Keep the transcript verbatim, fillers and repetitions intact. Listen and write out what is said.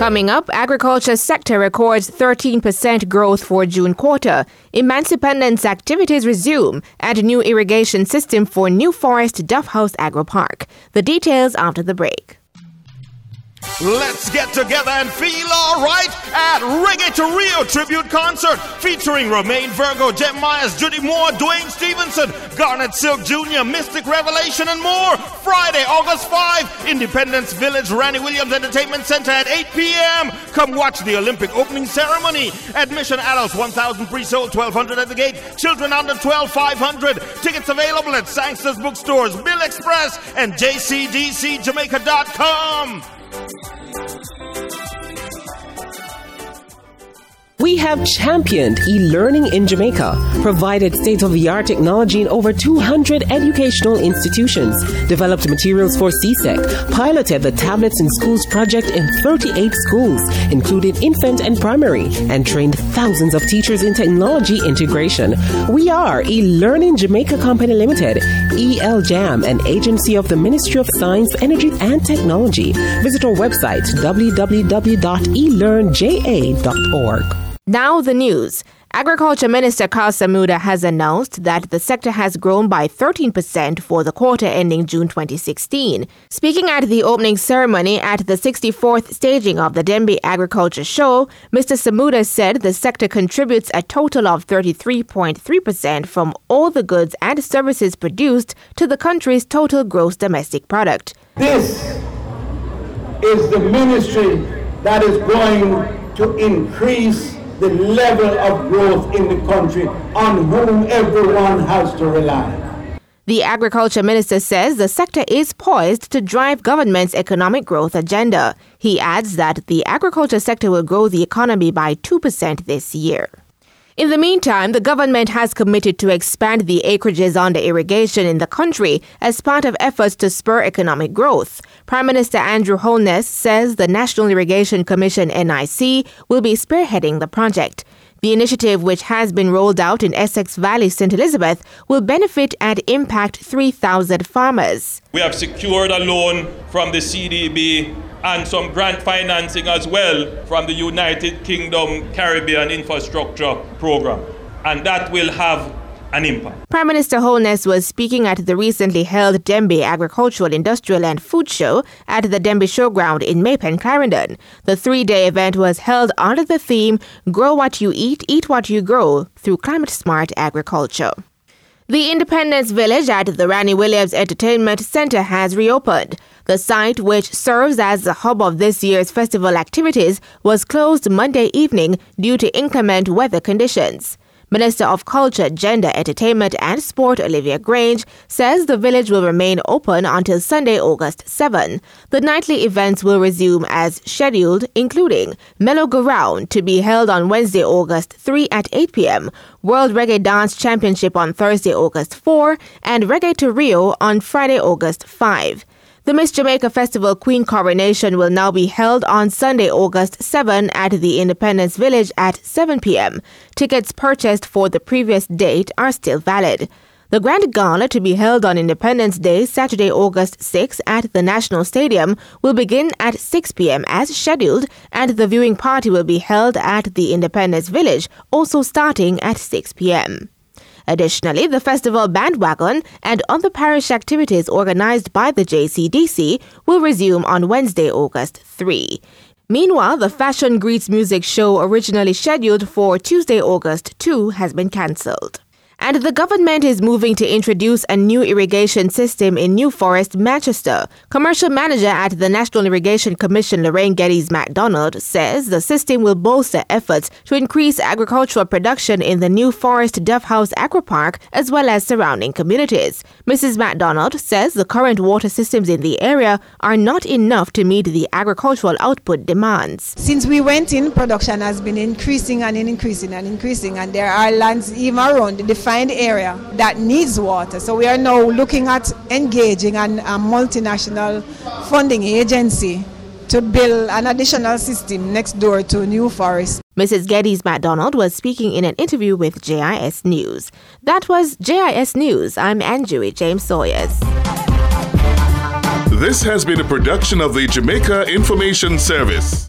Coming up, agriculture sector records thirteen percent growth for June quarter. Emancipendence activities resume and new irrigation system for New Forest Duff House Agro Park. The details after the break. Let's get together and feel all right at Reggae to Rio Tribute Concert featuring Romain Virgo, Jem Myers, Judy Moore, Dwayne Stevenson, Garnet Silk Junior, Mystic Revelation, and more. Friday, August fifth, Independence Village, Randy Williams Entertainment Center at eight p.m. Come watch the Olympic opening ceremony. Admission adults one thousand pre-sold, twelve hundred at the gate. Children under twelve, five hundred. Tickets available at Sangster's Bookstores, Bill Express, and J C D C Jamaica dot com. We have championed e-learning in Jamaica, provided state-of-the-art technology in over two hundred educational institutions, developed materials for C S E C, piloted the Tablets in Schools project in thirty-eight schools, including infant and primary, and trained thousands of teachers in technology integration. We are e-Learning Jamaica Company Limited, E L Jam, an agency of the Ministry of Science, Energy and Technology. Visit our website, w w w dot e learn j a dot org. Now the news. Agriculture Minister Karl Samuda has announced that the sector has grown by thirteen percent for the quarter ending June twenty sixteen. Speaking at the opening ceremony at the sixty-fourth staging of the Dembe Agriculture Show, Mister Samuda said the sector contributes a total of thirty-three point three percent from all the goods and services produced to the country's total gross domestic product. This is the ministry that is going to increase the level of growth in the country on whom everyone has to rely. The Agriculture Minister says the sector is poised to drive government's economic growth agenda. He adds that the agriculture sector will grow the economy by two percent this year. In the meantime, the government has committed to expand the acreages under irrigation in the country as part of efforts to spur economic growth. Prime Minister Andrew Holness says the National Irrigation Commission N I C will be spearheading the project. The initiative, which has been rolled out in Essex Valley, Saint Elizabeth, will benefit and impact three thousand farmers. We have secured a loan from the C D B and some grant financing as well from the United Kingdom Caribbean Infrastructure Program, and that will have an impact. Prime Minister Holness was speaking at the recently held Dembe Agricultural, Industrial and Food Show at the Dembe Showground in Maypen, Clarendon. The three-day event was held under the theme, Grow What You Eat, Eat What You Grow, through climate-smart agriculture. The Independence Village at the Randy Williams Entertainment Center has reopened. The site, which serves as the hub of this year's festival activities, was closed Monday evening due to inclement weather conditions. Minister of Culture, Gender, Entertainment and Sport Olivia Grange says the village will remain open until Sunday, August seventh. The nightly events will resume as scheduled, including Mellow Go Round to be held on Wednesday, August third at eight p.m., World Reggae Dance Championship on Thursday, August fourth, and Reggae to Rio on Friday, August fifth. The Miss Jamaica Festival Queen Coronation will now be held on Sunday, August seventh at the Independence Village at seven p.m. Tickets purchased for the previous date are still valid. The Grand Gala, to be held on Independence Day, Saturday, August sixth at the National Stadium, will begin at six p.m. as scheduled, and the viewing party will be held at the Independence Village, also starting at six p.m. Additionally, the festival bandwagon and other parish activities organized by the J C D C will resume on Wednesday, August third. Meanwhile, the Fashion Greets music show originally scheduled for Tuesday, August second has been cancelled. And the government is moving to introduce a new irrigation system in New Forest, Manchester. Commercial manager at the National Irrigation Commission, Lorraine Geddes MacDonald, says the system will bolster efforts to increase agricultural production in the New Forest Duff House Agro Park as well as surrounding communities. Missus MacDonald says the current water systems in the area are not enough to meet the agricultural output demands. Since we went in, production has been increasing and increasing and increasing, and there are lands even around the defined area that needs water. So we are now looking at engaging an, a multinational funding agency to build an additional system next door to New Forest. Missus Geddes MacDonald was speaking in an interview with J I S News. That was J I S News. I'm Anjui James Sawyers. This has been a production of the Jamaica Information Service.